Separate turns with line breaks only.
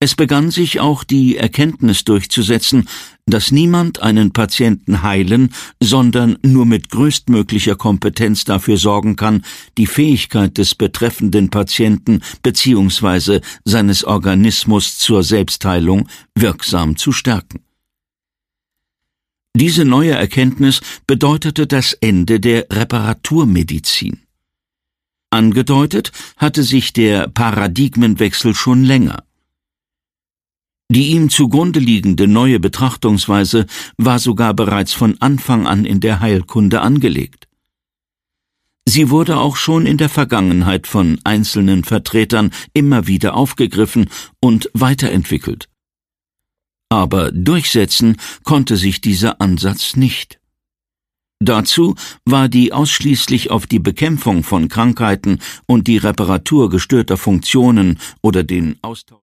Es begann sich auch die Erkenntnis durchzusetzen, dass niemand einen Patienten heilen, sondern nur mit größtmöglicher Kompetenz dafür sorgen kann, die Fähigkeit des betreffenden Patienten bzw. seines Organismus zur Selbstheilung wirksam zu stärken. Diese neue Erkenntnis bedeutete das Ende der Reparaturmedizin. Angedeutet hatte sich der Paradigmenwechsel schon länger. Die ihm zugrunde liegende neue Betrachtungsweise war sogar bereits von Anfang an in der Heilkunde angelegt. Sie wurde auch schon in der Vergangenheit von einzelnen Vertretern immer wieder aufgegriffen und weiterentwickelt. Aber durchsetzen konnte sich dieser Ansatz nicht. Dazu war die ausschließlich auf die Bekämpfung von Krankheiten und die Reparatur gestörter Funktionen oder den Austausch